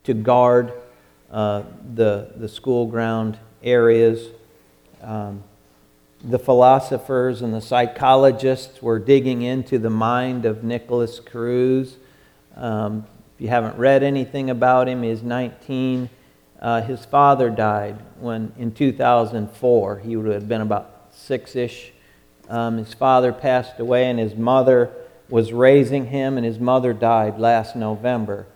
guard the school ground areas. The philosophers and the psychologists were digging into the mind of Nicholas Cruz. If you haven't read anything about him, he's 19. His father died in 2004. He would have been about 6-ish. His father passed away, and his mother was raising him, and his mother died last November.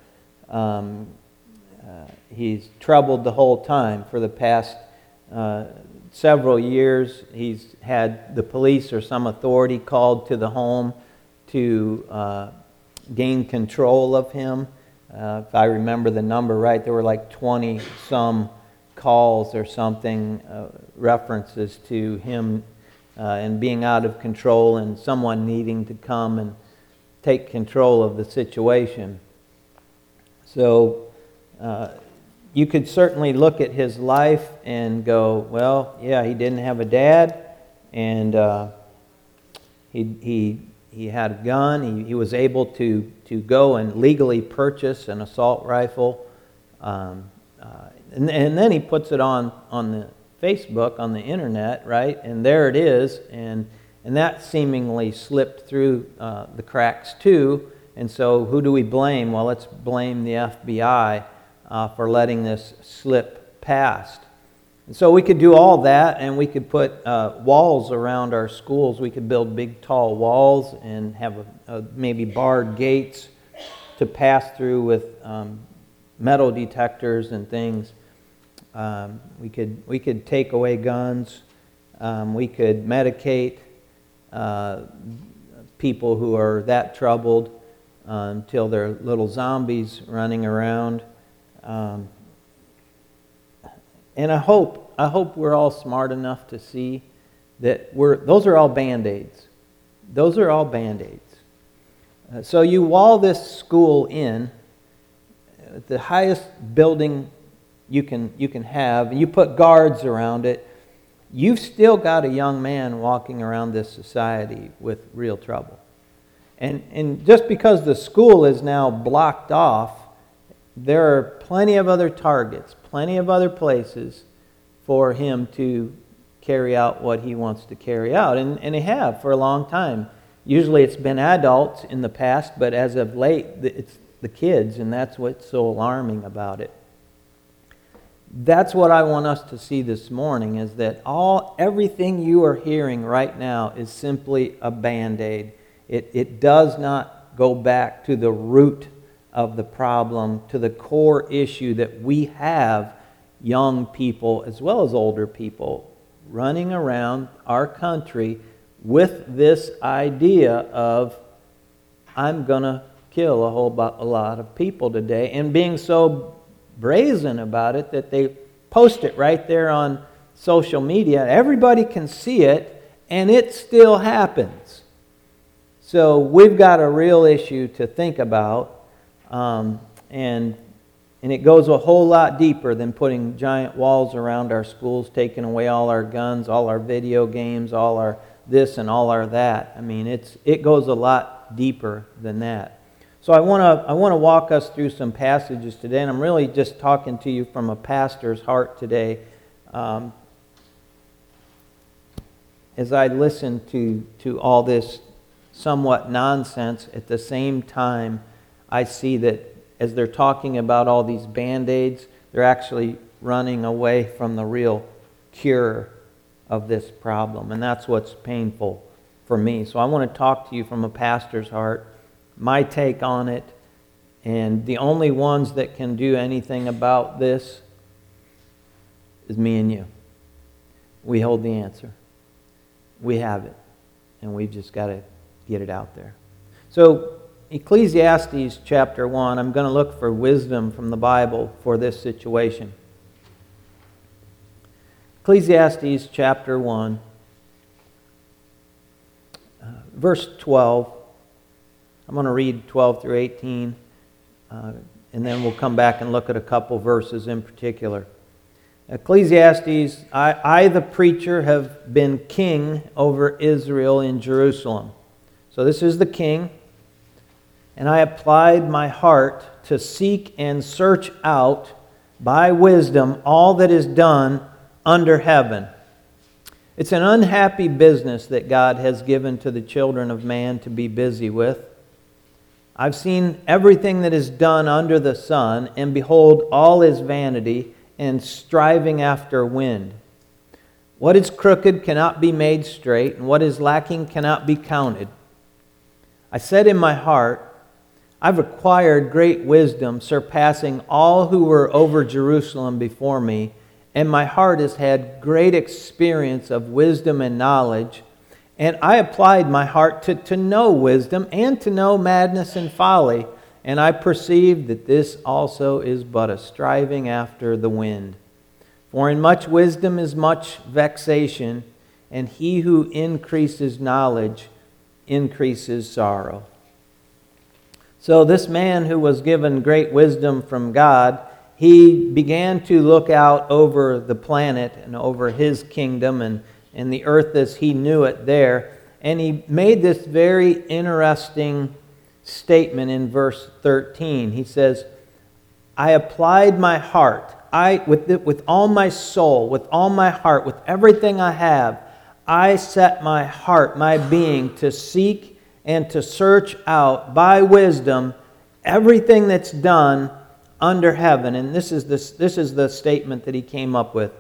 He's troubled the whole time for the past several years. He's had the police or some authority called to the home to gain control of him. If I remember the number right, there were like 20-some calls or something, references to him and being out of control and someone needing to come and take control of the situation. So you could certainly look at his life and go, well, yeah, he didn't have a dad, and he had a gun. He was able to go and legally purchase an assault rifle, and then he puts it on the Facebook, on the internet, right? And there it is, and that seemingly slipped through the cracks too. And so who do we blame? Well, let's blame the FBI for letting this slip past. And so we could do all that, and we could put walls around our schools. We could build big, tall walls and have maybe barred gates to pass through with metal detectors and things. We could take away guns. We could medicate people who are that troubled until they're little zombies running around. And I hope we're all smart enough to see that those are all Band-Aids. Those are all Band-Aids. So you wall this school in, the highest building you can have, and you put guards around it. You've still got a young man walking around this society with real trouble. And just because the school is now blocked off, there are plenty of other targets, plenty of other places for him to carry out what he wants to carry out. And they have for a long time. Usually it's been adults in the past, but as of late, it's the kids, and that's what's so alarming about it. That's what I want us to see this morning, is that everything you are hearing right now is simply a Band-Aid. It does not go back to the root of the problem, to the core issue that we have young people as well as older people running around our country with this idea of, I'm going to kill a lot of people today, and being so brazen about it that they post it right there on social media. Everybody can see it, and it still happens. So we've got a real issue to think about. And it goes a whole lot deeper than putting giant walls around our schools, taking away all our guns, all our video games, all our this and all our that. I mean, it goes a lot deeper than that. So I want to walk us through some passages today, and I'm really just talking to you from a pastor's heart today. As I listen to all this somewhat nonsense, at the same time, I see that as they're talking about all these Band-Aids, they're actually running away from the real cure of this problem. And that's what's painful for me. So I want to talk to you from a pastor's heart, my take on it, and the only ones that can do anything about this is me and you. We hold the answer. We have it. And we've just got to get it out there. So Ecclesiastes chapter 1, I'm going to look for wisdom from the Bible for this situation. Ecclesiastes chapter 1, verse 12. I'm going to read 12 through 18, and then we'll come back and look at a couple verses in particular. Ecclesiastes, I the preacher have been king over Israel in Jerusalem. So this is the king. and I applied my heart to seek and search out by wisdom all that is done under heaven. It's an unhappy business that God has given to the children of man to be busy with. I've seen everything that is done under the sun, and behold, all is vanity and striving after wind. What is crooked cannot be made straight, and what is lacking cannot be counted. I said in my heart, I've acquired great wisdom, surpassing all who were over Jerusalem before me, and my heart has had great experience of wisdom and knowledge. And I applied my heart to know wisdom and to know madness and folly. And I perceived that this also is but a striving after the wind. For in much wisdom is much vexation, and he who increases knowledge increases sorrow. So this man who was given great wisdom from God, he began to look out over the planet and over his kingdom and the earth as he knew it there. And he made this very interesting statement in verse 13. He says, I applied my heart, with all my soul, with all my heart, with everything I have, I set my heart, my being, to seek and to search out by wisdom everything that's done under heaven. And this is the statement that he came up with.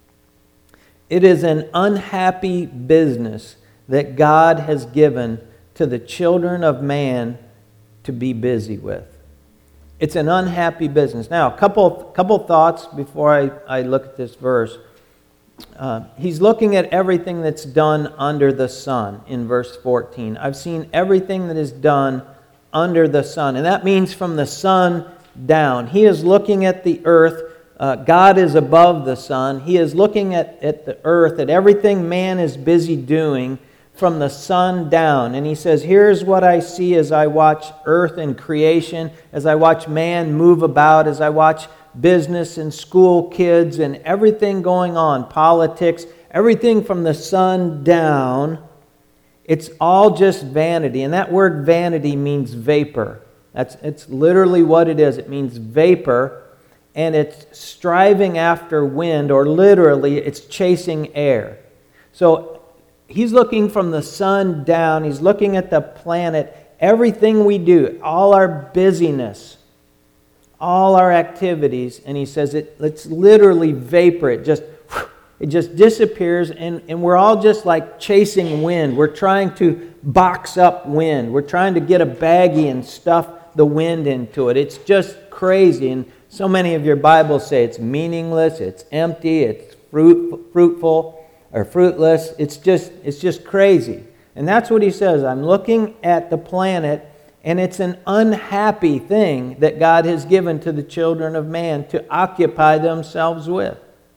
It is an unhappy business that God has given to the children of man to be busy with. It's an unhappy business. Now, a couple thoughts before I look at this verse. He's looking at everything that's done under the sun in verse 14. I've seen everything that is done under the sun. And that means from the sun down. He is looking at the earth. God is above the sun. He is looking at the earth, at everything man is busy doing from the sun down. And he says, here's what I see as I watch earth and creation, as I watch man move about, as I watch business and school kids and everything going on, politics, everything from the sun down. It's all just vanity. And that word vanity means vapor. It's literally what it is. It means vapor. And it's striving after wind, or literally it's chasing air. So he's looking from the sun down. He's looking at the planet. Everything we do, all our busyness, all our activities, and he says it's literally vapor. It just disappears, and we're all just like chasing wind. We're trying to box up wind. We're trying to get a baggie and stuff the wind into it. It's just crazy. And so many of your Bibles say it's meaningless, it's empty, it's fruitful or fruitless. It's just crazy. And that's what he says. I'm looking at the planet, and it's an unhappy thing that God has given to the children of man to occupy themselves with.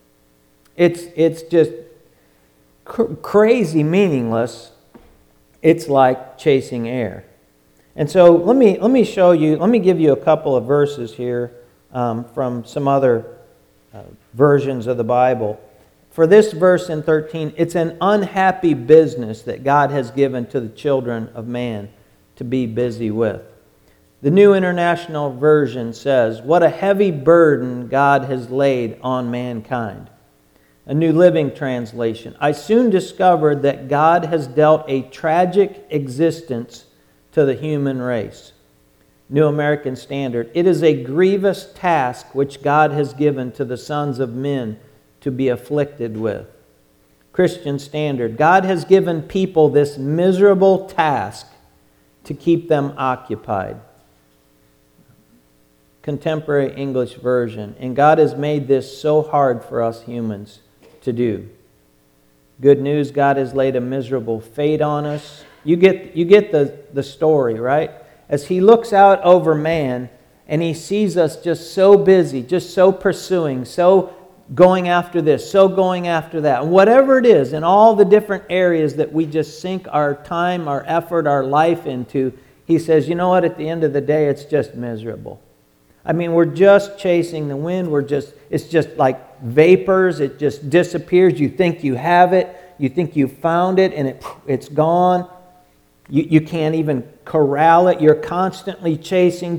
It's just crazy meaningless. It's like chasing air. And so let me show you, let me give you a couple of verses here from some other versions of the Bible. For this verse in 13, it's an unhappy business that God has given to the children of man to be busy with. The New International Version says, what a heavy burden God has laid on mankind. A New Living Translation, I soon discovered that God has dealt a tragic existence to the human race. New American Standard, it is a grievous task which God has given to the sons of men to be afflicted with. Christian Standard, God has given people this miserable task to keep them occupied. Contemporary English Version, and God has made this so hard for us humans to do. Good news, God has laid a miserable fate on us. You get the story, right? As he looks out over man and he sees us just so busy, just so pursuing, so going after this, so going after that. Whatever it is, in all the different areas that we just sink our time, our effort, our life into, he says, you know what, at the end of the day, it's just miserable. I mean, we're just chasing the wind. It's just like vapors. It just disappears. You think you have it. You think you found it, and it's gone. You can't even corral it. You're constantly chasing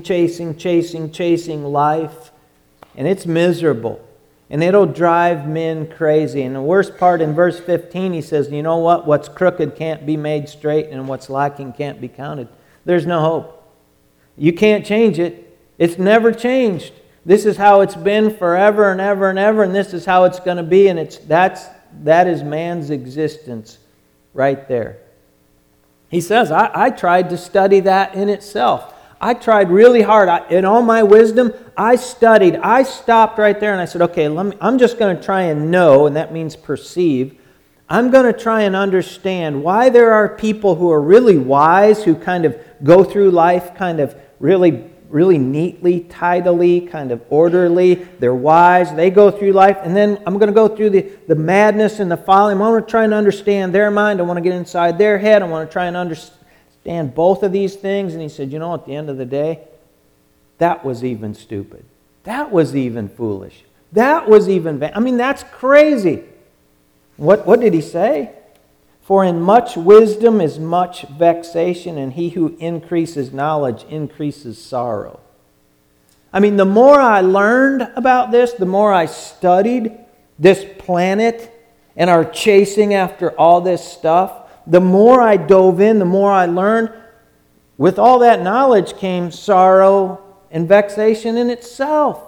life. And it's miserable. And it'll drive men crazy. And the worst part in verse 15, he says, you know what? What's crooked can't be made straight, and what's lacking can't be counted. There's no hope. You can't change it. It's never changed. This is how it's been forever and ever and ever, and this is how it's going to be. And that is man's existence right there. He says, I tried to study that in itself. I tried really hard. In all my wisdom, I studied. I stopped right there and I said, okay, I'm just going to try and know, and that means perceive. I'm going to try and understand why there are people who are really wise, who kind of go through life kind of really neatly, tidily, kind of orderly. They're wise. They go through life. And then I'm going to go through the madness and the folly. I want to try and understand their mind. I want to get inside their head. I want to try and understand both of these things. And he said, you know, at the end of the day, that was even stupid. That was even foolish. That was even that's crazy. What did he say? For in much wisdom is much vexation, and he who increases knowledge increases sorrow. The more I learned about this, the more I studied this planet and our chasing after all this stuff, the more I dove in, the more I learned. With all that knowledge came sorrow and vexation in itself.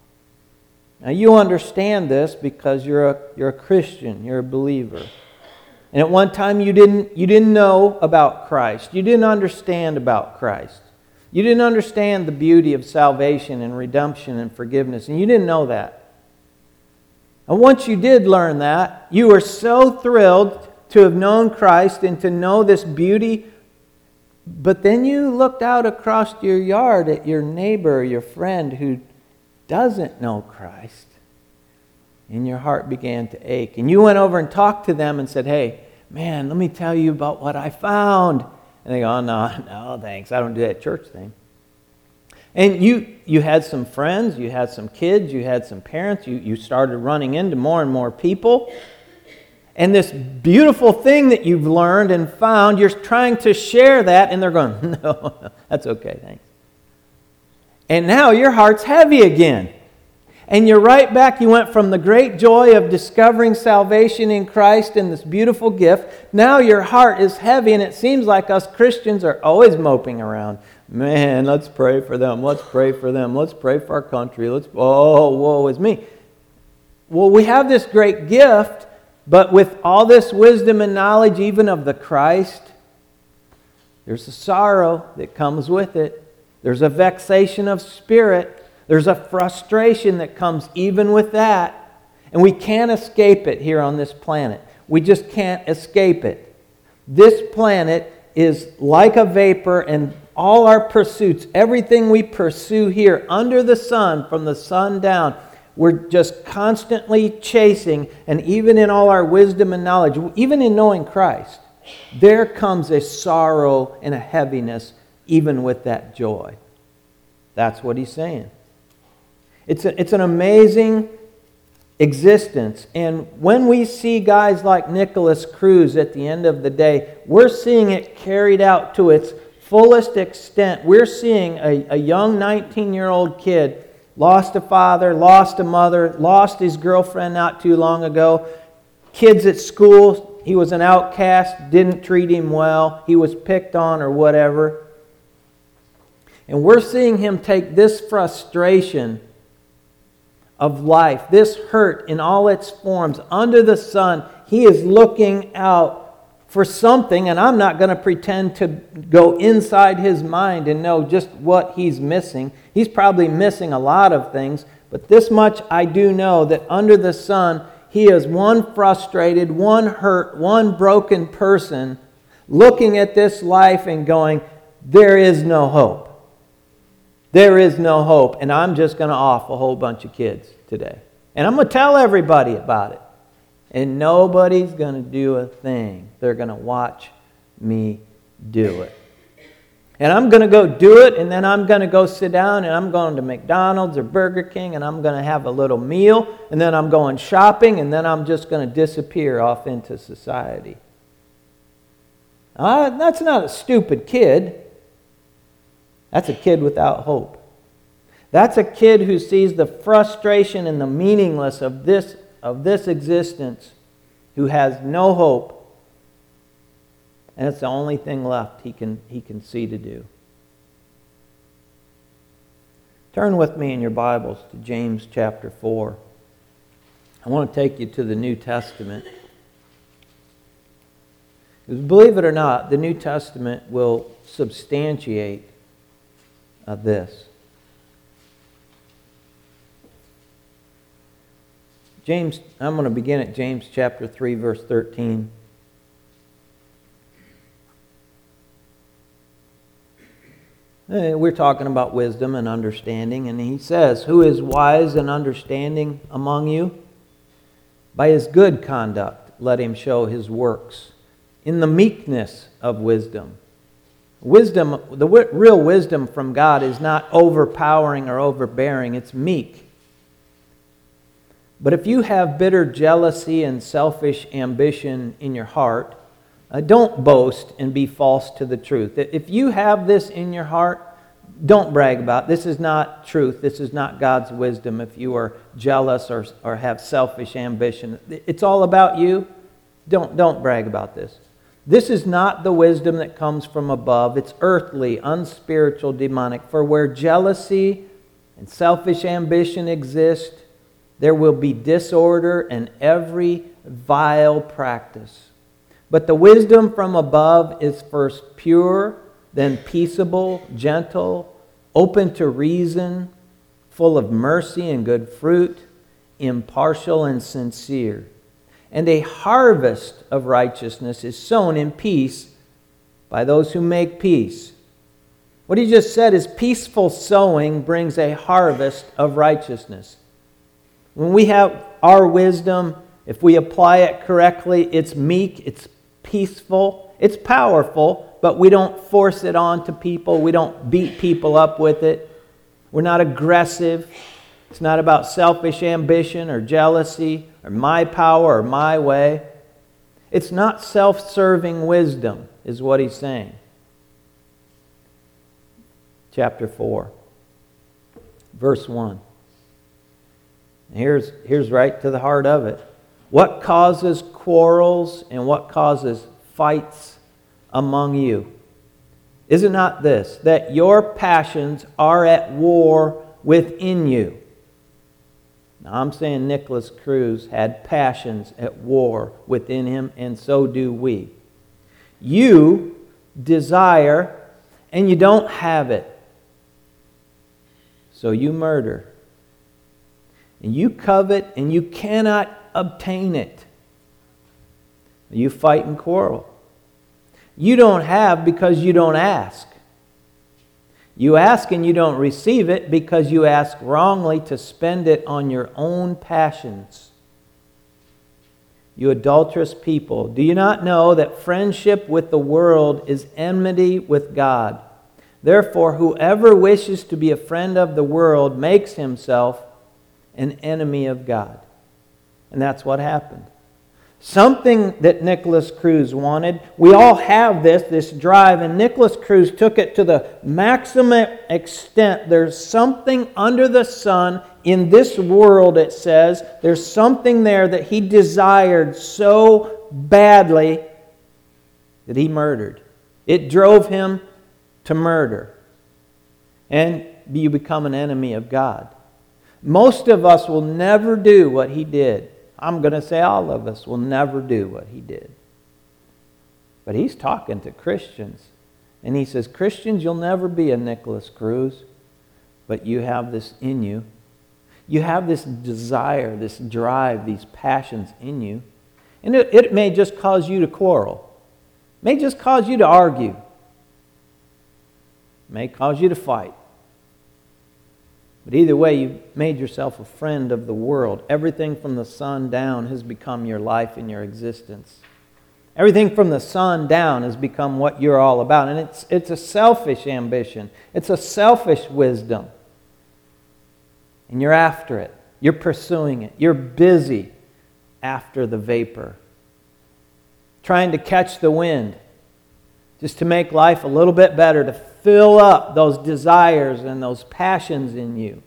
Now you understand this because you're a Christian, you're a believer. And at one time you didn't know about Christ. You didn't understand about Christ. You didn't understand the beauty of salvation and redemption and forgiveness. And you didn't know that. And once you did learn that, you were so thrilled to have known Christ and to know this beauty. But then you looked out across your yard at your neighbor, your friend who doesn't know Christ. And your heart began to ache. And you went over and talked to them and said, hey, man, let me tell you about what I found. And they go, oh, no, thanks. I don't do that church thing. And you had some friends, you had some kids, you had some parents. You started running into more and more people. And this beautiful thing that you've learned and found, you're trying to share that. And they're going, no, that's okay, thanks. And now your heart's heavy again. And you're right back. You went from the great joy of discovering salvation in Christ and this beautiful gift. Now your heart is heavy, and it seems like us Christians are always moping around. Man, let's pray for them. Let's pray for them. Let's pray for our country. Woe is me. Well, we have this great gift, but with all this wisdom and knowledge, even of the Christ, there's a sorrow that comes with it. There's a vexation of spirit. There's a frustration that comes even with that. And we can't escape it here on this planet. We just can't escape it. This planet is like a vapor, and all our pursuits, everything we pursue here under the sun, from the sun down, we're just constantly chasing. And even in all our wisdom and knowledge, even in knowing Christ, there comes a sorrow and a heaviness even with that joy. That's what he's saying. It's an amazing existence. And when we see guys like Nicholas Cruz at the end of the day, we're seeing it carried out to its fullest extent. We're seeing a young 19-year-old kid lost a father, lost a mother, lost his girlfriend not too long ago. Kids at school, he was an outcast, didn't treat him well, he was picked on or whatever. And we're seeing him take this frustration of life, this hurt in all its forms, under the sun. He is looking out for something, and I'm not going to pretend to go inside his mind and know just what he's missing. He's probably missing a lot of things, but this much I do know, that under the sun, he is one frustrated, one hurt, one broken person looking at this life and going, there is no hope. There is no hope, and I'm just going to off a whole bunch of kids today. And I'm going to tell everybody about it. And nobody's going to do a thing. They're going to watch me do it. And I'm going to go do it, and then I'm going to go sit down, and I'm going to McDonald's or Burger King, and I'm going to have a little meal, and then I'm going shopping, and then I'm just going to disappear off into society. That's not a stupid kid. That's a kid without hope. That's a kid who sees the frustration and the meaningless of this existence, who has no hope, and it's the only thing left he can see to do. Turn with me in your Bibles to James chapter 4. I want to take you to the New Testament. Because believe it or not, the New Testament will substantiate this. I'm going to begin at James chapter 3, verse 13. We're talking about wisdom and understanding, and he says, "Who is wise and understanding among you? By his good conduct let him show his works in the meekness of wisdom." Wisdom, the real wisdom from God is not overpowering or overbearing, it's meek. But if you have bitter jealousy and selfish ambition in your heart, don't boast and be false to the truth. If you have this in your heart, don't brag about it. This is not truth. This is not God's wisdom if you are jealous or have selfish ambition. It's all about you. Don't brag about this. This is not the wisdom that comes from above. It's earthly, unspiritual, demonic. For where jealousy and selfish ambition exist, there will be disorder and every vile practice. But the wisdom from above is first pure, then peaceable, gentle, open to reason, full of mercy and good fruit, impartial and sincere. And a harvest of righteousness is sown in peace by those who make peace. What he just said is peaceful sowing brings a harvest of righteousness. When we have our wisdom, if we apply it correctly, it's meek, it's peaceful, it's powerful, but we don't force it on to people. We don't beat people up with it. We're not aggressive. It's not about selfish ambition or jealousy or my power or my way. It's not self-serving wisdom, is what he's saying. Chapter 4, verse 1. Here's right to the heart of it. What causes quarrels and what causes fights among you? Is it not this, that your passions are at war within you? Now I'm saying Nicholas Cruz had passions at war within him, and so do we. You desire and you don't have it, so you murder. And you covet and you cannot obtain it. You fight and quarrel. You don't have because you don't ask. You ask and you don't receive it because you ask wrongly to spend it on your own passions. You adulterous people, do you not know that friendship with the world is enmity with God? Therefore, whoever wishes to be a friend of the world makes himself an enemy of God. And that's what happened. Something that Nicholas Cruz wanted. We all have this drive, and Nicholas Cruz took it to the maximum extent. There's something under the sun in this world, it says. There's something there that he desired so badly that he murdered. It drove him to murder. And you become an enemy of God. Most of us will never do what he did. I'm going to say all of us will never do what he did. But he's talking to Christians. And he says, Christians, you'll never be a Nicholas Cruz, but you have this in you. You have this desire, this drive, these passions in you. And it may just cause you to quarrel. It may just cause you to argue. It may cause you to fight. But either way, you've made yourself a friend of the world. Everything from the sun down has become your life and your existence. Everything from the sun down has become what you're all about. And it's a selfish ambition. It's a selfish wisdom. And you're after it. You're pursuing it. You're busy after the vapor. Trying to catch the wind. just to make life a little bit better, to fill up those desires and those passions in you.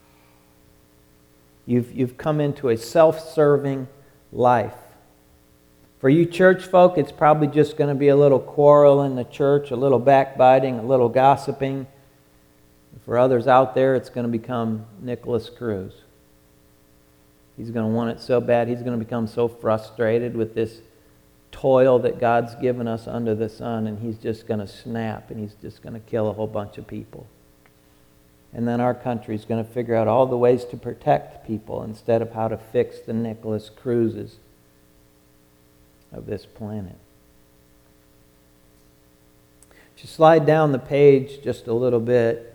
You've come into a self-serving life. For you church folk, it's probably just going to be a little quarrel in the church, a little backbiting, a little gossiping. For others out there, it's going to become Nicholas Cruz. He's going to want it so bad, he's going to become so frustrated with this toil that God's given us under the sun, and he's just going to snap, and he's just going to kill a whole bunch of people. And then our country's going to figure out all the ways to protect people instead of how to fix the Nicholas Cruzes of this planet. Just slide down the page just a little bit.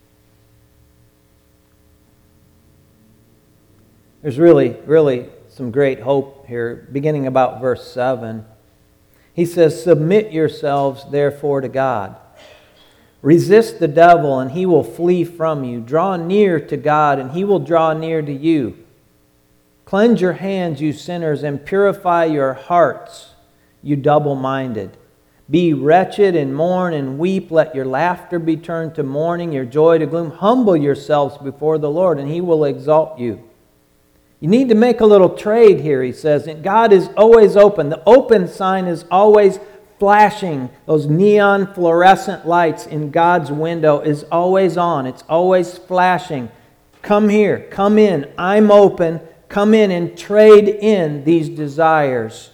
There's really some great hope here, beginning about verse 7. He says, "Submit yourselves, therefore, to God. Resist the devil, and he will flee from you. Draw near to God, and he will draw near to you. Cleanse your hands, you sinners, and purify your hearts, you double-minded. Be wretched and mourn and weep. Let your laughter be turned to mourning, your joy to gloom. Humble yourselves before the Lord, and he will exalt you." You need to make a little trade here, he says. And God is always open. The open sign is always flashing. Those neon fluorescent lights in God's window is always on. It's always flashing. Come here. Come in. I'm open. Come in and trade in these desires.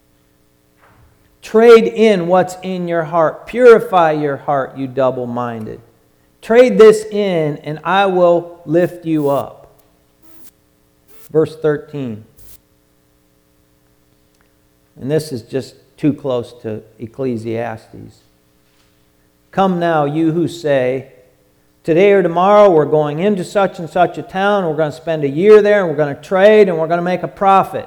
Trade in what's in your heart. Purify your heart, you double-minded. Trade this in, and I will lift you up. Verse 13. And this is just too close to Ecclesiastes. "Come now, you who say, today or tomorrow we're going into such and such a town, we're going to spend a year there, and we're going to trade, and we're going to make a profit.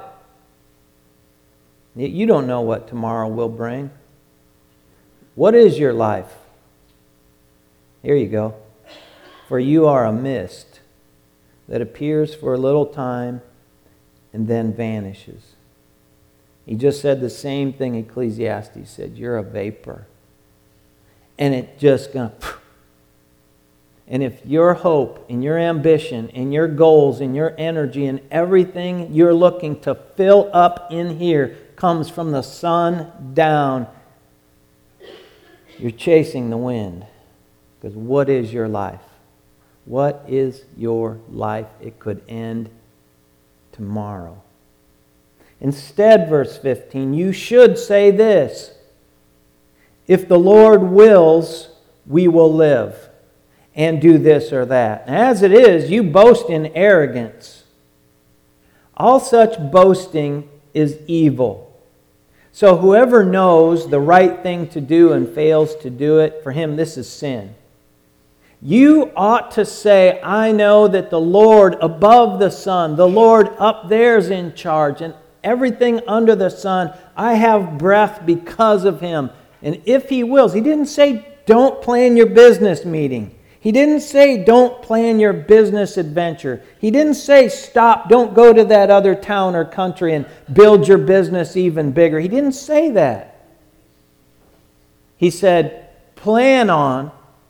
Yet you don't know what tomorrow will bring. What is your life? Here you go. For you are a mist that appears for a little time and then vanishes." He just said the same thing Ecclesiastes said. You're a vapor. And it just going to... And if your hope and your ambition and your goals and your energy and everything you're looking to fill up in here comes from the sun down, you're chasing the wind. Because what is your life? What is your life? It could end tomorrow. Instead, verse 15, you should say this: if the Lord wills, we will live and do this or that. And as it is, you boast in arrogance. All such boasting is evil. So whoever knows the right thing to do and fails to do it, for him this is sin. You ought to say, I know that the Lord above the sun, the Lord up there is in charge, and everything under the sun, I have breath because of him. And if he wills, he didn't say don't plan your business meeting. He didn't say don't plan your business adventure. He didn't say stop, don't go to that other town or country and build your business even bigger. He didn't say that. He said plan on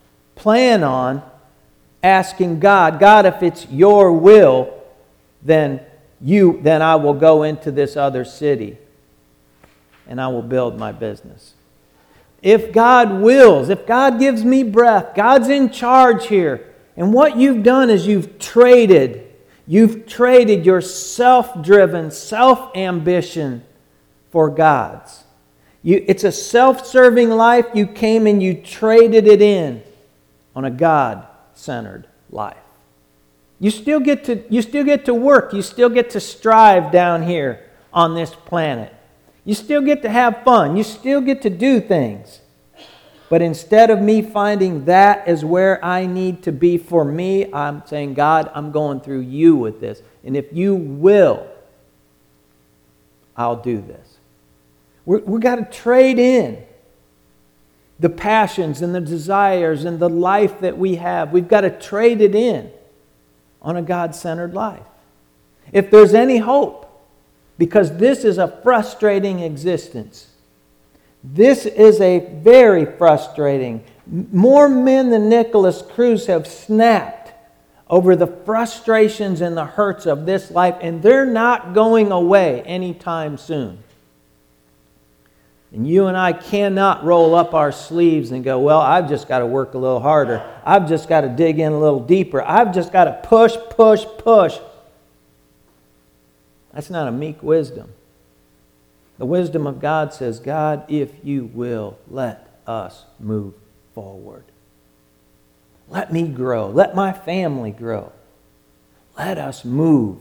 asking God, if it's your will, then I will go into this other city and I will build my business. If God wills, if God gives me breath, God's in charge here. And what you've done is you've traded your self-driven, self-ambition for God's. It's a self-serving life. You came and you traded it in on a God-centered life. You still get to work. You still get to strive down here on this planet. You still get to have fun. You still get to do things. But instead of me finding that as where I need to be for me, I'm saying, God, I'm going through you with this. And if you will, I'll do this. We've got to trade in the passions and the desires and the life that we have. We've got to trade it in on a God-centered life. If there's any hope, because this is a frustrating existence. This is a very frustrating. More men than Nicholas Cruz have snapped over the frustrations and the hurts of this life, and they're not going away anytime soon. And you and I cannot roll up our sleeves and go, well, I've just got to work a little harder. I've just got to dig in a little deeper. I've just got to push, push, push. That's not a meek wisdom. The wisdom of God says, God, if you will, let us move forward. Let me grow. Let my family grow. Let us move.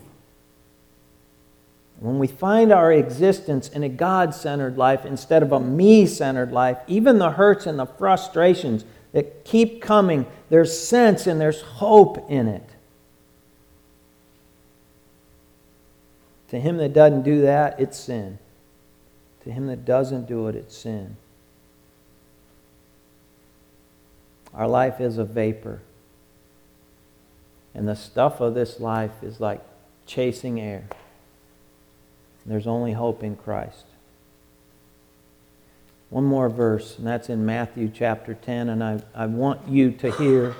When we find our existence in a God-centered life instead of a me-centered life, even the hurts and the frustrations that keep coming, there's sense and there's hope in it. To him that doesn't do that, it's sin. To him that doesn't do it, it's sin. Our life is a vapor. And the stuff of this life is like chasing air. There's only hope in Christ. One more verse, and that's in Matthew chapter 10, and I want you to hear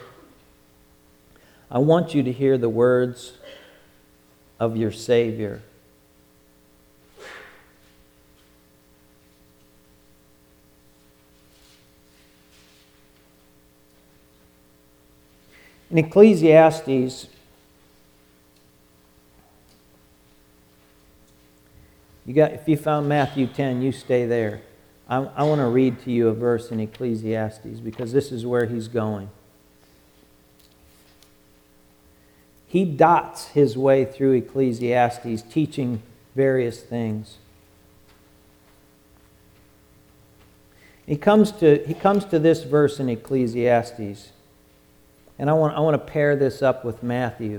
the words of your Savior. In Ecclesiastes, if you found Matthew 10, you stay there. I want to read to you a verse in Ecclesiastes because this is where he's going. He dots his way through Ecclesiastes, teaching various things. He comes to this verse in Ecclesiastes, and I want to pair this up with Matthew.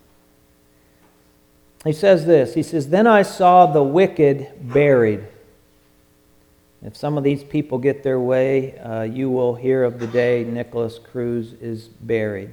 He says this, he says, "Then I saw the wicked buried." If some of these people get their way, you will hear of the day Nicholas Cruz is buried.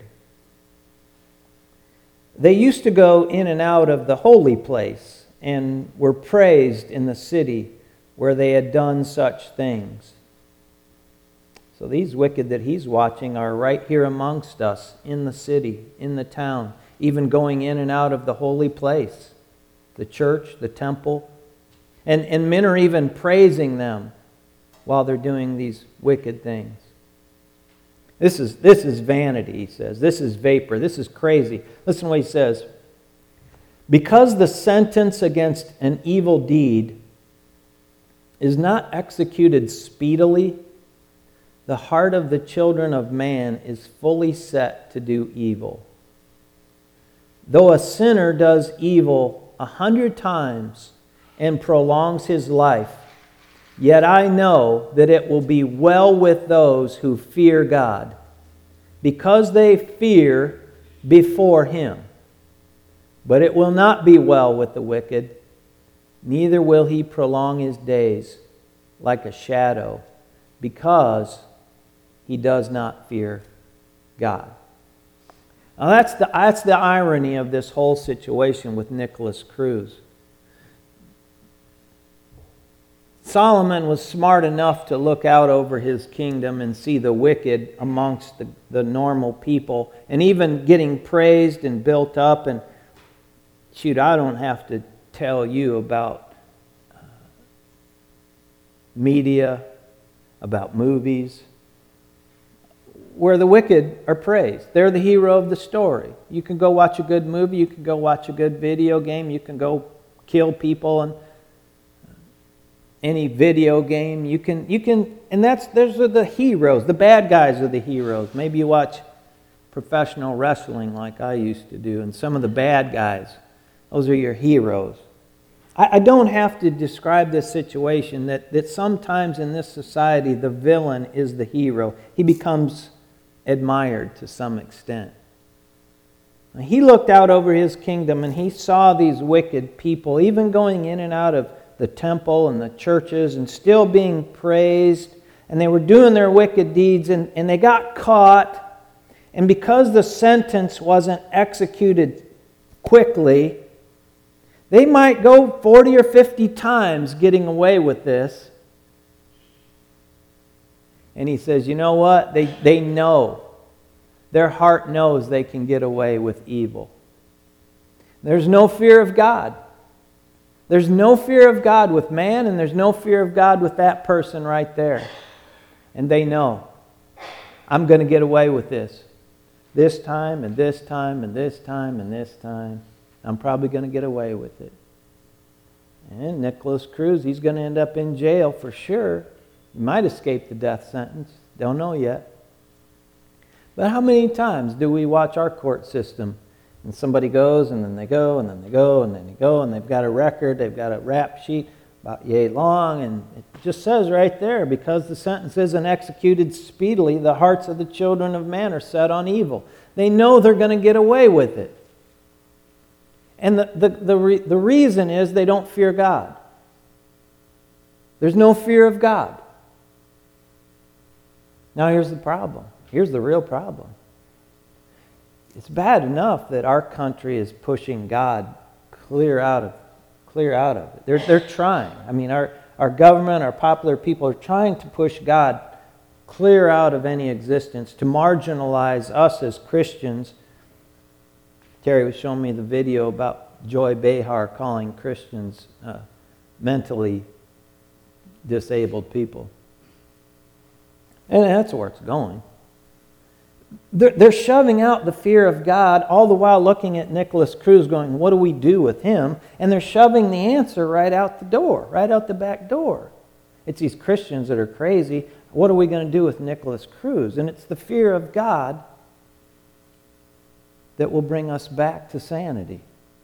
They used to go in and out of the holy place and were praised in the city where they had done such things. So these wicked that he's watching are right here amongst us in the city, in the town, even going in and out of the holy place, the church, the temple. And men are even praising them while they're doing these wicked things. This is vanity, he says. This is vapor. This is crazy. Listen to what he says. "Because the sentence against an evil deed is not executed speedily, the heart of the children of man is fully set to do evil. Though a sinner does evil 100 times and prolongs his life, yet I know that it will be well with those who fear God, because they fear before him. But it will not be well with the wicked, neither will he prolong his days like a shadow, because he does not fear God." Now that's the irony of this whole situation with Nicholas Cruz. Solomon was smart enough to look out over his kingdom and see the wicked amongst the normal people, and even getting praised and built up. And shoot, I don't have to tell you about media, about movies, where the wicked are praised. They're the hero of the story. You can go watch a good movie, you can go watch a good video game, you can go kill people in any video game. You can, and those are the heroes. The bad guys are the heroes. Maybe you watch professional wrestling like I used to do, and some of the bad guys, those are your heroes. I don't have to describe this situation that sometimes in this society the villain is the hero. He becomes admired to some extent. He looked out over his kingdom and he saw these wicked people even going in and out of the temple and the churches and still being praised, and they were doing their wicked deeds, and they got caught, and because the sentence wasn't executed quickly, they might go 40 or 50 times getting away with this, And he says, you know what? They know. Their heart knows they can get away with evil. There's no fear of God. There's no fear of God with man, and there's no fear of God with that person right there. And they know, I'm going to get away with this. This time, and this time, and this time, and this time. I'm probably going to get away with it. And Nicholas Cruz, he's going to end up in jail for sure. He might escape the death sentence. Don't know yet. But how many times do we watch our court system and somebody goes and then they go and then they go and then they go and they've got a record, they've got a rap sheet about yay long, and it just says right there, because the sentence isn't executed speedily, the hearts of the children of man are set on evil. They know they're going to get away with it. And the reason is they don't fear God. There's no fear of God. Now here's the problem. Here's the real problem. It's bad enough that our country is pushing God clear out of it. They're trying. I mean, our government, our popular people are trying to push God clear out of any existence, to marginalize us as Christians. Terry was showing me the video about Joy Behar calling Christians mentally disabled people. And that's where it's going. They're shoving out the fear of God, all the while looking at Nicholas Cruz going, what do we do with him? And they're shoving the answer right out the door, right out the back door. It's these Christians that are crazy. What are we going to do with Nicholas Cruz? And it's the fear of God that will bring us back to sanity.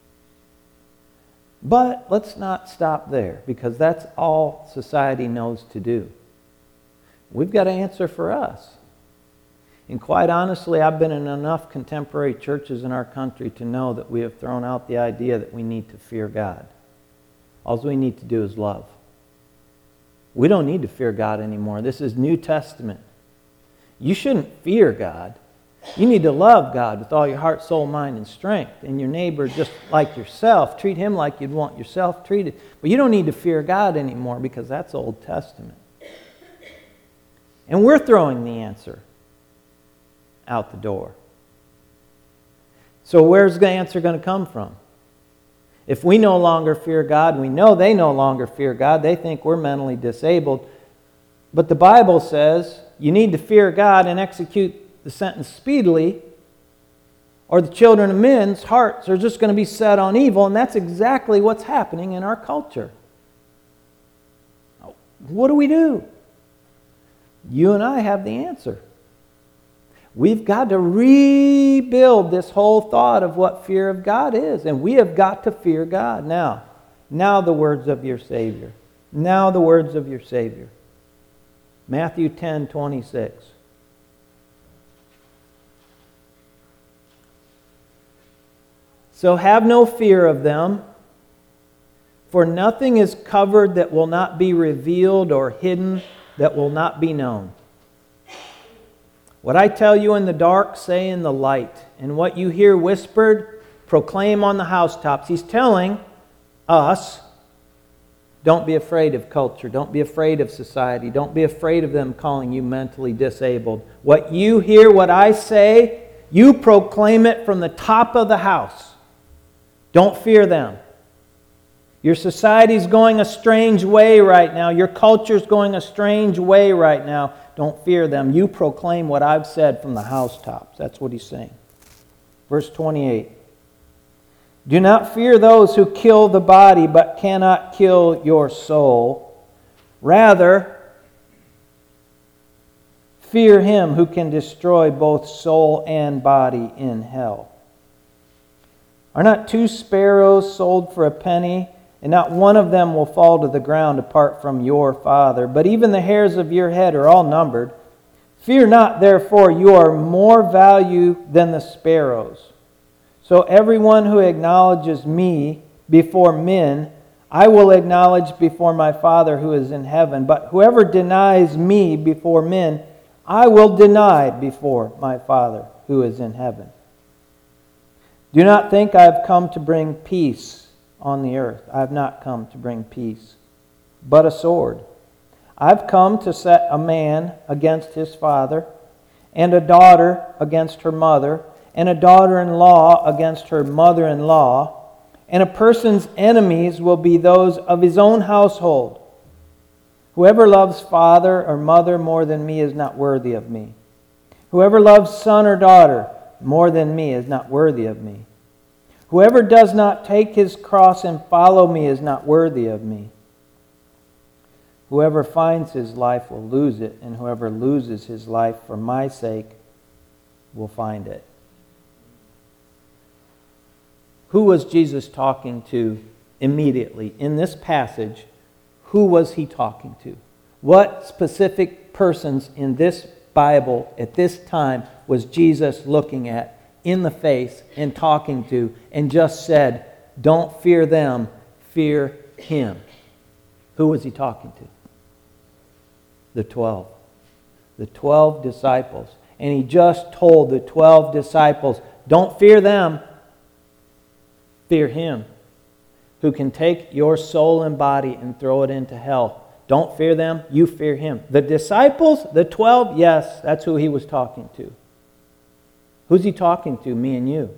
But let's not stop there, because that's all society knows to do. We've got to answer for us. And quite honestly, I've been in enough contemporary churches in our country to know that we have thrown out the idea that we need to fear God. All we need to do is love. We don't need to fear God anymore. This is New Testament. You shouldn't fear God. You need to love God with all your heart, soul, mind, and strength. And your neighbor just like yourself. Treat him like you'd want yourself treated. But you don't need to fear God anymore, because that's Old Testament. And we're throwing the answer out the door. So where's the answer going to come from? If we no longer fear God, we know they no longer fear God. They think we're mentally disabled. But the Bible says you need to fear God and execute the sentence speedily, or the children of men's hearts are just going to be set on evil. And that's exactly what's happening in our culture. What do we do? You and I have the answer. We've got to rebuild this whole thought of what fear of God is. And we have got to fear God. Now the words of your Savior. Now the words of your Savior. Matthew 10:26. So have no fear of them, for nothing is covered that will not be revealed, or hidden that will not be known. What I tell you in the dark, say in the light. And what you hear whispered, proclaim on the housetops. He's telling us, don't be afraid of culture. Don't be afraid of society. Don't be afraid of them calling you mentally disabled. What you hear, what I say, you proclaim it from the top of the house. Don't fear them. Your society's going a strange way right now. Your culture's going a strange way right now. Don't fear them. You proclaim what I've said from the housetops. That's what he's saying. Verse 28. Do not fear those who kill the body, but cannot kill your soul. Rather, fear him who can destroy both soul and body in hell. Are not 2 sparrows sold for a penny? And not one of them will fall to the ground apart from your Father. But even the hairs of your head are all numbered. Fear not, therefore, you are more value than the sparrows. So everyone who acknowledges me before men, I will acknowledge before my Father who is in heaven. But whoever denies me before men, I will deny before my Father who is in heaven. Do not think I have come to bring peace on the earth. I have not come to bring peace, but a sword. I've come to set a man against his father, and a daughter against her mother, and a daughter-in-law against her mother-in-law, and a person's enemies will be those of his own household. Whoever loves father or mother more than me is not worthy of me. Whoever loves son or daughter more than me is not worthy of me. Whoever does not take his cross and follow me is not worthy of me. Whoever finds his life will lose it, and whoever loses his life for my sake will find it. Who was Jesus talking to immediately? In this passage, who was he talking to? What specific persons in this Bible at this time was Jesus looking at in the face and talking to and just said, don't fear them, fear him? Who was he talking to? The 12. The 12 disciples. And he just told the 12 disciples, don't fear them, fear him, who can take your soul and body and throw it into hell. Don't fear them, you fear him. The disciples, the 12, yes, that's who he was talking to. Who's he talking to? Me and you.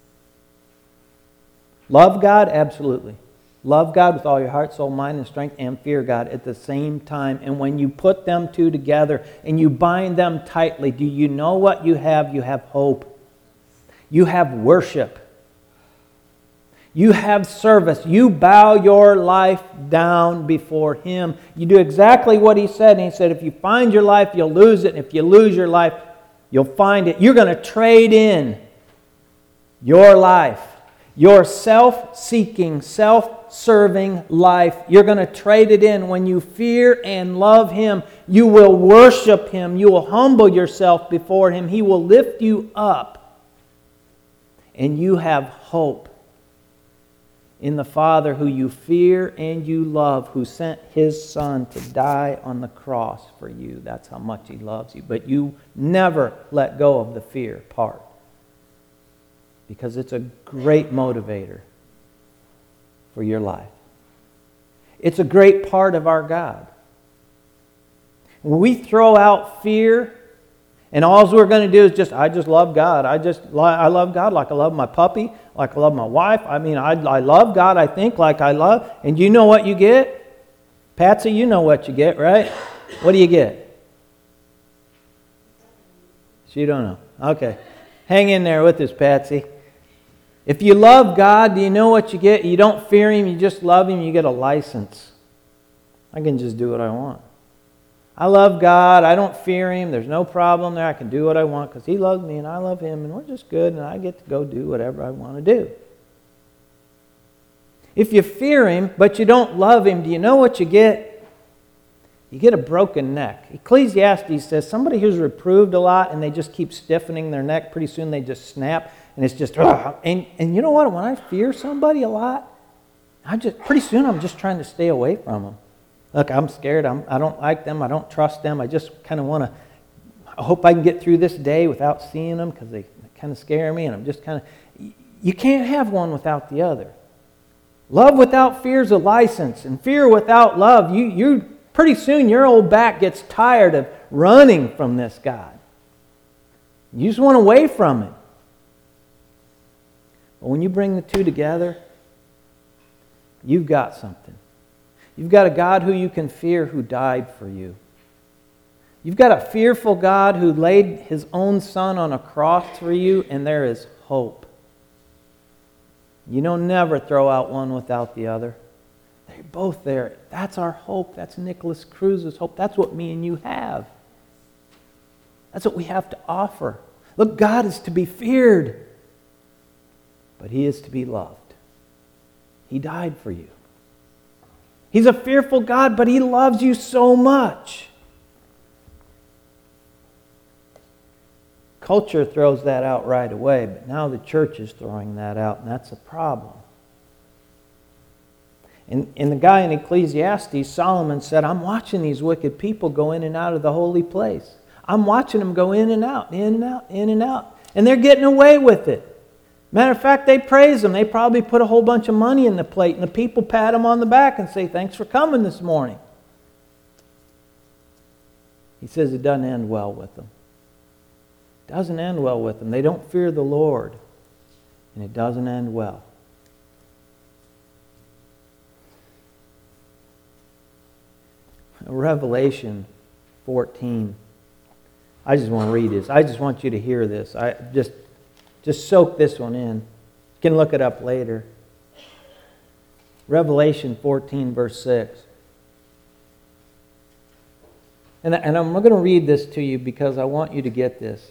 Love God? Absolutely. Love God with all your heart, soul, mind, and strength, and fear God at the same time. And when you put them two together and you bind them tightly, do you know what you have? You have hope. You have worship. You have service. You bow your life down before him. You do exactly what he said. And he said, if you find your life, you'll lose it. And if you lose your life, you'll find it. You're going to trade in your life, your self-seeking, self-serving life. You're going to trade it in. When you fear and love him, you will worship him. You will humble yourself before him. He will lift you up. And you have hope in the Father who you fear and you love, who sent his Son to die on the cross for you. That's how much he loves you. But you never let go of the fear part, because it's a great motivator for your life. It's a great part of our God. When we throw out fear, and all we're going to do is I just love God. I love God like I love my puppy, like I love my wife. I mean, I love God, I think, like I love. And you know what you get? Patsy, you know what you get, right? What do you get? She don't know. Okay. Hang in there with us, Patsy. If you love God, do you know what you get? You don't fear him, you just love him, you get a license. I can just do what I want. I love God. I don't fear him. There's no problem there. I can do what I want because he loves me and I love him, and we're just good, and I get to go do whatever I want to do. If you fear him but you don't love him, do you know what you get? You get a broken neck. Ecclesiastes says somebody who's reproved a lot and they just keep stiffening their neck, pretty soon they just snap, and it's just, and you know what? When I fear somebody a lot, pretty soon I'm just trying to stay away from them. Look, I'm scared. I don't like them. I don't trust them. I just kind of want to, I hope I can get through this day without seeing them because they kind of scare me, and I'm just kind of, you can't have one without the other. Love without fear is a license, and fear without love, you pretty soon your old back gets tired of running from this God. You just want away from it. But when you bring the two together, you've got something. You've got a God who you can fear who died for you. You've got a fearful God who laid his own Son on a cross for you, and there is hope. You don't never throw out one without the other. They're both there. That's our hope. That's Nicholas Cruz's hope. That's what me and you have. That's what we have to offer. Look, God is to be feared, but he is to be loved. He died for you. He's a fearful God, but he loves you so much. Culture throws that out right away, but now the church is throwing that out, and that's a problem. And the guy in Ecclesiastes, Solomon, said, I'm watching these wicked people go in and out of the holy place. I'm watching them go in and out, in and out, in and out. And they're getting away with it. Matter of fact, they praise them. They probably put a whole bunch of money in the plate, and the people pat them on the back and say, thanks for coming this morning. He says it doesn't end well with them. It doesn't end well with them. They don't fear the Lord, and it doesn't end well. Revelation 14. I just want to read this. I just want you to hear this. I just soak this one in. You can look it up later. Revelation 14, verse 6. And I'm going to read this to you because I want you to get this.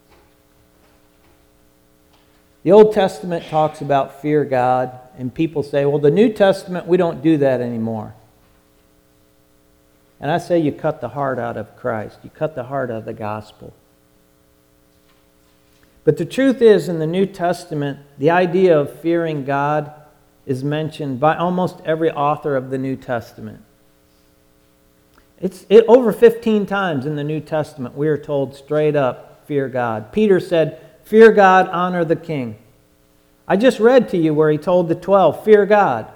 The Old Testament talks about fear God, and people say, well, the New Testament, we don't do that anymore. And I say you cut the heart out of Christ. You cut the heart out of the gospel. But the truth is, in the New Testament, the idea of fearing God is mentioned by almost every author of the New Testament. It's over 15 times in the New Testament we are told straight up, fear God. Peter said, fear God, honor the king. I just read to you where he told the 12, fear God.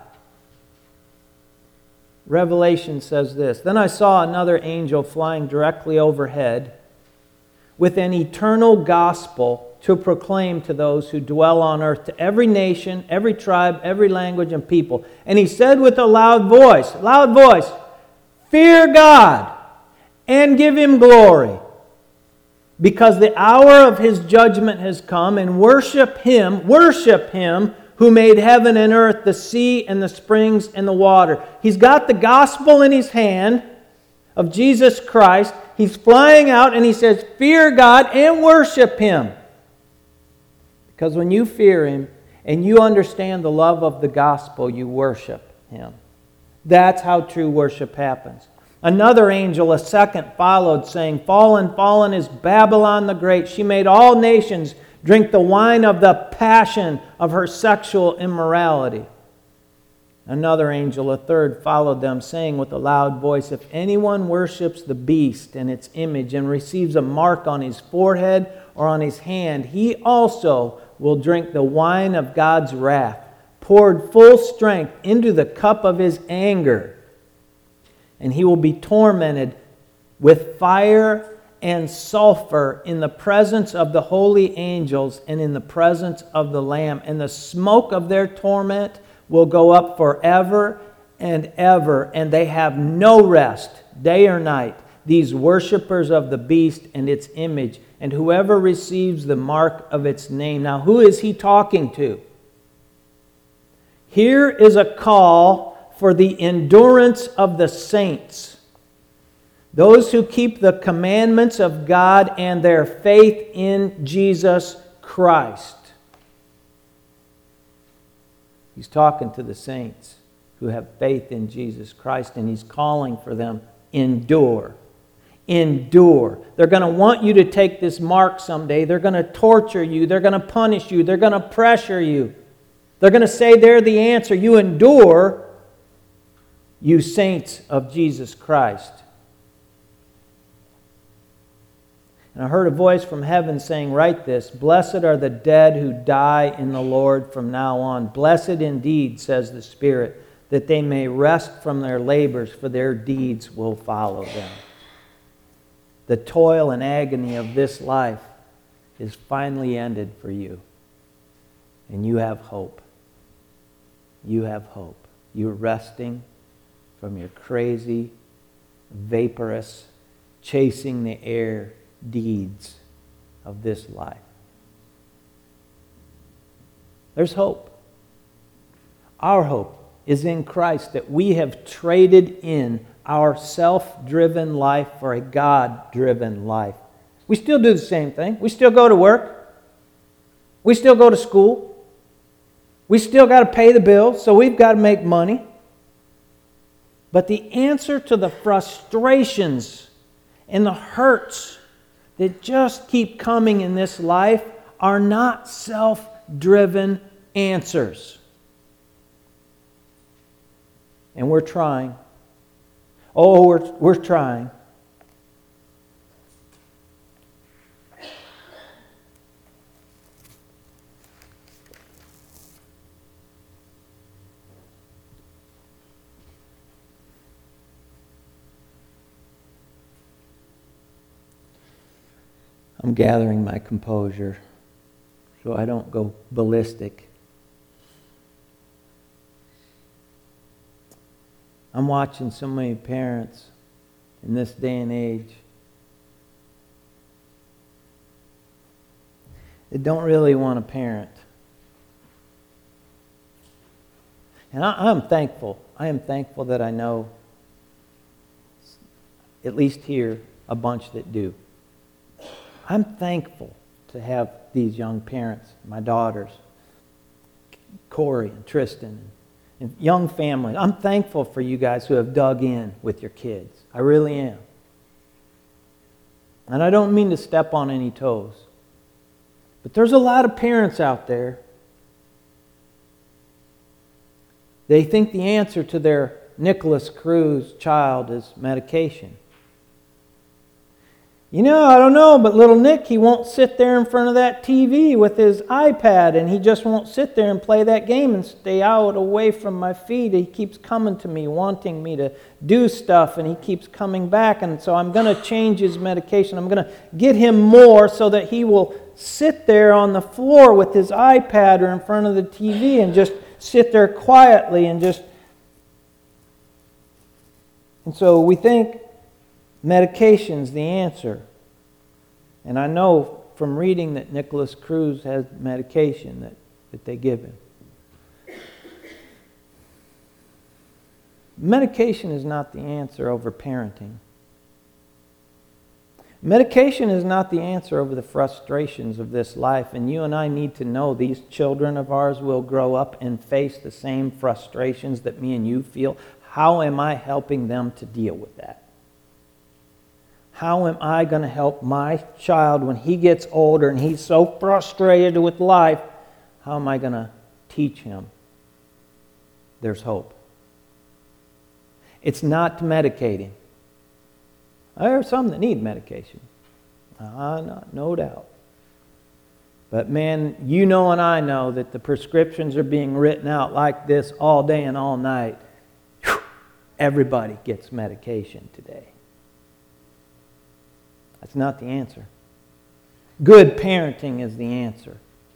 Revelation says this, then I saw another angel flying directly overhead with an eternal gospel to proclaim to those who dwell on earth, to every nation, every tribe, every language and people. And he said with a loud voice, fear God and give Him glory, because the hour of His judgment has come, and worship Him who made heaven and earth, the sea and the springs and the water. He's got the gospel in his hand of Jesus Christ. He's flying out and he says, fear God and worship Him. Because when you fear Him and you understand the love of the gospel, you worship Him. That's how true worship happens. Another angel, a second, followed, saying, fallen, fallen is Babylon the Great. She made all nations drink the wine of the passion of her sexual immorality. Another angel, a third, followed them, saying with a loud voice, if anyone worships the beast and its image and receives a mark on his forehead or on his hand, he also will drink the wine of God's wrath, poured full strength into the cup of His anger. And he will be tormented with fire and sulfur in the presence of the holy angels and in the presence of the Lamb. And the smoke of their torment will go up forever and ever. And they have no rest, day or night, these worshipers of the beast and its image, and whoever receives the mark of its name. Now, who is he talking to? Here is a call for the endurance of the saints. Those who keep the commandments of God and their faith in Jesus Christ. He's talking to the saints who have faith in Jesus Christ, and He's calling for them, endure. Endure. They're going to want you to take this mark someday. They're going to torture you. They're going to punish you. They're going to pressure you. They're going to say they're the answer. You endure, you saints of Jesus Christ. And I heard a voice from heaven saying, write this, blessed are the dead who die in the Lord from now on. Blessed indeed, says the Spirit, that they may rest from their labors, for their deeds will follow them. The toil and agony of this life is finally ended for you. And you have hope. You have hope. You're resting from your crazy, vaporous, chasing the air deeds of this life. There's hope. Our hope is in Christ, that we have traded in our self-driven life for a God-driven life. We still do the same thing. We still go to work. We still go to school. We still got to pay the bills, so we've got to make money. But the answer to the frustrations and the hurts that just keep coming in this life are not self-driven answers. And we're trying. Oh, we're trying. I'm gathering my composure so I don't go ballistic. I'm watching so many parents in this day and age that don't really want to parent. And I'm thankful. I am thankful that I know, at least here, a bunch that do. I'm thankful to have these young parents, my daughters, Corey and Tristan, and young families. I'm thankful for you guys who have dug in with your kids. I really am. And I don't mean to step on any toes. But there's a lot of parents out there. They think the answer to their Nicholas Cruz child is medication. You know, I don't know, but little Nick, he won't sit there in front of that TV with his iPad, and he just won't sit there and play that game and stay out away from my feet. He keeps coming to me, wanting me to do stuff, and he keeps coming back, and so I'm going to change his medication. I'm going to get him more so that he will sit there on the floor with his iPad or in front of the TV and just sit there quietly and just... And so we think medication's the answer. And I know from reading that Nicholas Cruz has medication that they give him. Medication is not the answer over parenting. Medication is not the answer over the frustrations of this life. And you and I need to know these children of ours will grow up and face the same frustrations that me and you feel. How am I helping them to deal with that? How am I going to help my child when he gets older and he's so frustrated with life? How am I going to teach him there's hope? It's not to medicate him. There are some that need medication. No doubt. But man, you know and I know that the prescriptions are being written out like this all day and all night. Whew, everybody gets medication today. That's not the answer. Good parenting is the answer.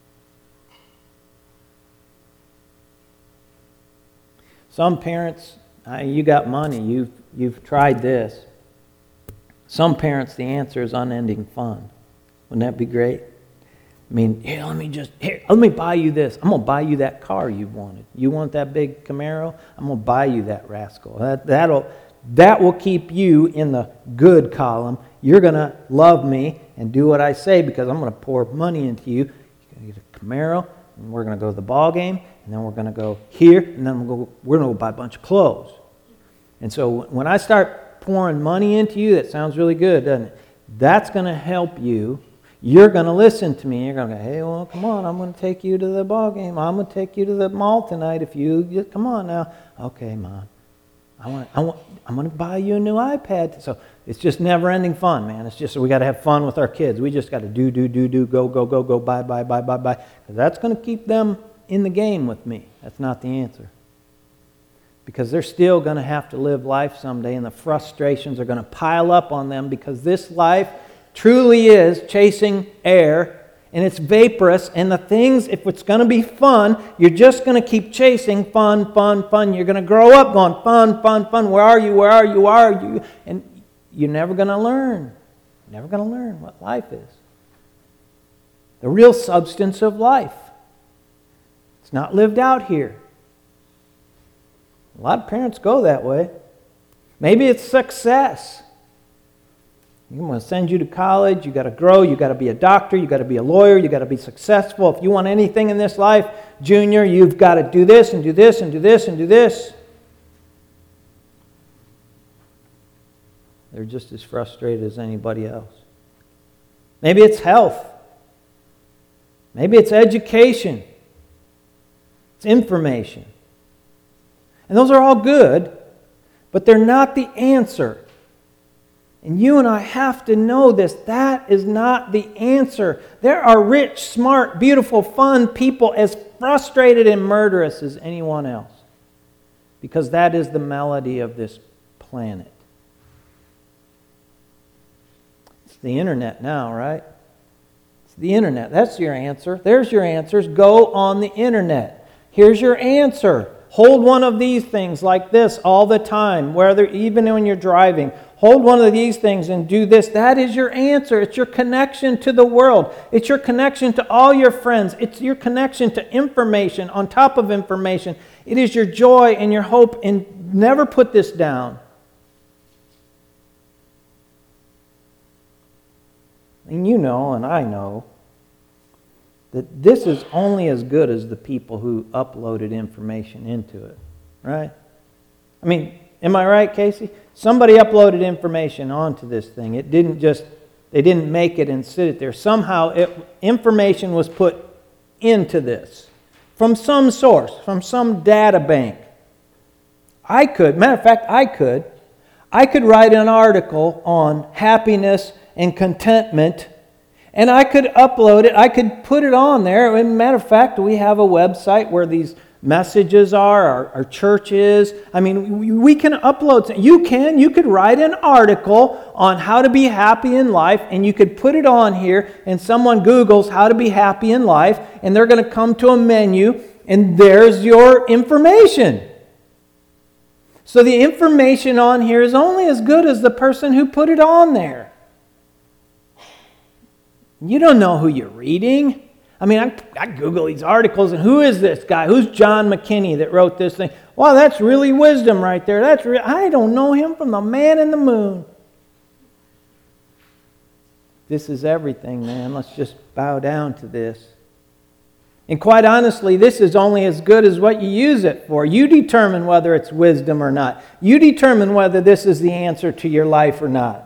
Some parents, you got money, you've tried this. Some parents, the answer is unending fun. Wouldn't that be great? I mean, let me buy you this. I'm going to buy you that car you wanted. You want that big Camaro? I'm going to buy you that rascal. That will keep you in the good column. You're going to love me and do what I say because I'm going to pour money into you. You're going to get a Camaro, and we're going to go to the ball game, and then we're going to go here, and then we're going to go buy a bunch of clothes. And so when I start pouring money into you, that sounds really good, doesn't it? That's going to help you. You're going to listen to me. You're going to go, hey, well, come on. I'm going to take you to the ball game. I'm going to take you to the mall tonight if you come on now. Okay, Mom. I'm going to buy you a new iPad. So it's just never-ending fun, man. It's just we got to have fun with our kids. We just got to do, go, buy. Because that's going to keep them in the game with me. That's not the answer. Because they're still going to have to live life someday, and the frustrations are going to pile up on them because this life truly is chasing air, and it's vaporous, and the things, if it's going to be fun, you're just going to keep chasing fun. You're going to grow up going, fun. Where are you? And you're never going to learn. You're never going to learn what life is. The real substance of life. It's not lived out here. A lot of parents go that way. Maybe it's success. I'm going to send you to college. You got to grow. You got to be a doctor. You got to be a lawyer. You got to be successful. If you want anything in this life, Junior, you've got to do this and do this and do this and do this. They're just as frustrated as anybody else. Maybe it's health. Maybe it's education. It's information. And those are all good, but they're not the answer. And you and I have to know this. That is not the answer. There are rich, smart, beautiful, fun people as frustrated and murderous as anyone else. Because that is the melody of this planet. It's the internet now, right? the internet. That's your answer. There's your answers. Go on the internet. Here's your answer. Hold one of these things like this all the time, whether even when you're driving. Hold one of these things and do this. That is your answer. It's your connection to the world. It's your connection to all your friends. It's your connection to information on top of information. It is your joy and your hope. And never put this down. And you know, and I know, that this is only as good as the people who uploaded information into it, right? I mean, am I right, Casey? Somebody uploaded information onto this thing. It didn't just, they didn't make it and sit it there. Somehow information was put into this from some source, from some data bank. Matter of fact, I could write an article on happiness and contentment, and I could upload it. I could put it on there. And matter of fact, we have a website where these messages are, our church is. I mean, we can upload. You could write an article on how to be happy in life, and you could put it on here, and someone Googles how to be happy in life, and they're going to come to a menu, and there's your information. So the information on here is only as good as the person who put it on there. You don't know who you're reading. I mean, I Google these articles, and who is this guy? Who's John McKinney that wrote this thing? Well, that's really wisdom right there. I don't know him from the man in the moon. This is everything, man. Let's just bow down to this. And quite honestly, this is only as good as what you use it for. You determine whether it's wisdom or not. You determine whether this is the answer to your life or not.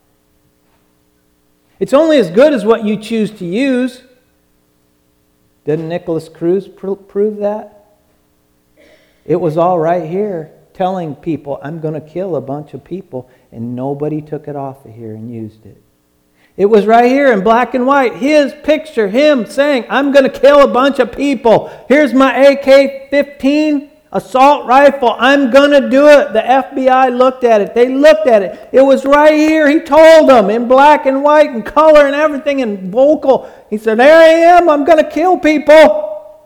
It's only as good as what you choose to use. Didn't Nicholas Cruz prove that? It was all right here telling people, I'm going to kill a bunch of people, and nobody took it off of here and used it. It was right here in black and white. His picture, him saying, I'm going to kill a bunch of people. Here's my AK-15 assault rifle. I'm going to do it. The FBI looked at it. They looked at it. It was right here. He told them in black and white and color and everything and vocal. He said, there I am. I'm going to kill people.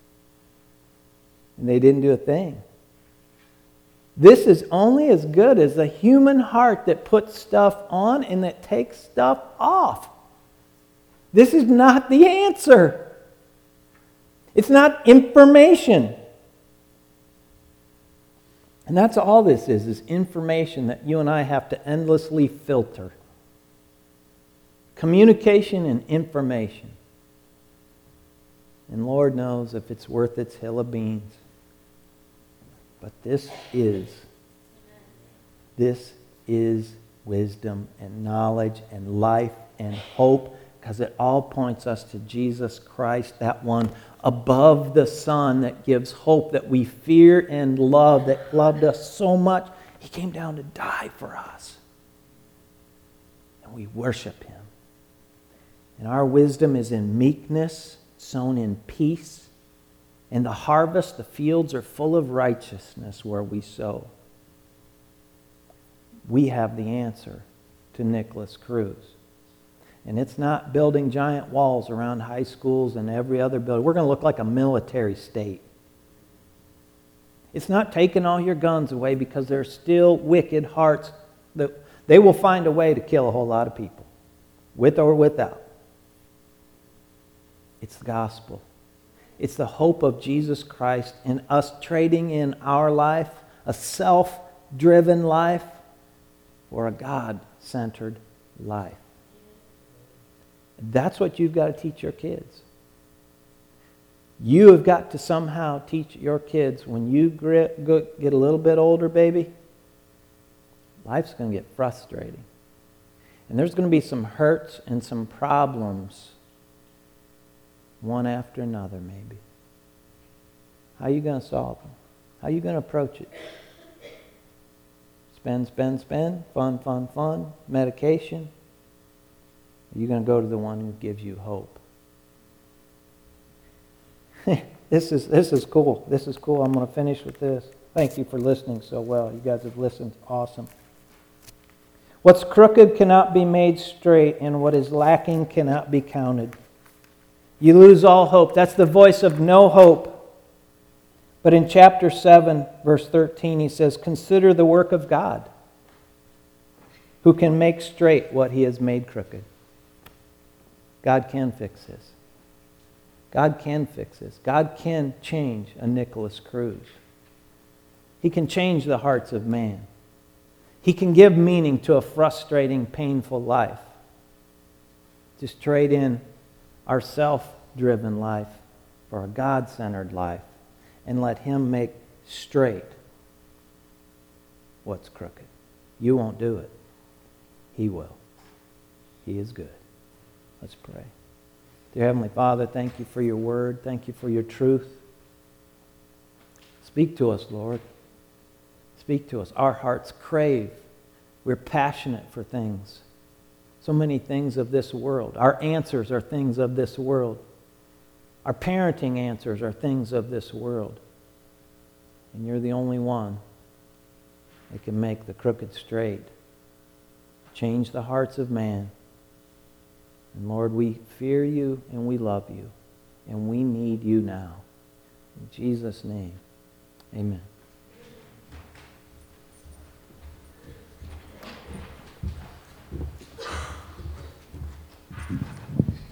And they didn't do a thing. This is only as good as the human heart that puts stuff on and that takes stuff off. This is not the answer. It's not information. And that's all this is information that you and I have to endlessly filter. Communication and information. And Lord knows if it's worth its hill of beans. But this is wisdom and knowledge and life and hope, because it all points us to Jesus Christ, that one above the sun that gives hope, that we fear and love, that loved us so much. He came down to die for us. And we worship Him. And our wisdom is in meekness, sown in peace. And the harvest, the fields are full of righteousness where we sow. We have the answer to Nicholas Cruz. And it's not building giant walls around high schools and every other building. We're going to look like a military state. It's not taking all your guns away, because there's still wicked hearts that they will find a way to kill a whole lot of people, with or without. It's the gospel. It's the hope of Jesus Christ in us trading in our life, a self-driven life, for a God-centered life. That's what you've got to teach your kids. You have got to somehow teach your kids, when you get a little bit older, baby, life's going to get frustrating. And there's going to be some hurts and some problems, one after another maybe. How are you going to solve them? How are you going to approach it? Spend, fun, medication. Are you going to go to the one who gives you hope? This is cool. This is cool. I'm going to finish with this. Thank you for listening so well. You guys have listened. Awesome. What's crooked cannot be made straight, and what is lacking cannot be counted. You lose all hope. That's the voice of no hope. But in chapter 7, verse 13, he says, consider the work of God, who can make straight what he has made crooked. God can fix this. God can fix this. God can change a Nicholas Cruz. He can change the hearts of man. He can give meaning to a frustrating, painful life. Just trade in our self-driven life for a God-centered life and let him make straight what's crooked. You won't do it. He will. He is good. Let's pray. Dear Heavenly Father, thank you for your word. Thank you for your truth. Speak to us, Lord. Speak to us. Our hearts crave. We're passionate for things. So many things of this world. Our answers are things of this world. Our parenting answers are things of this world. And you're the only one that can make the crooked straight. Change the hearts of man. And Lord, we fear you and we love you. And we need you now. In Jesus' name, amen.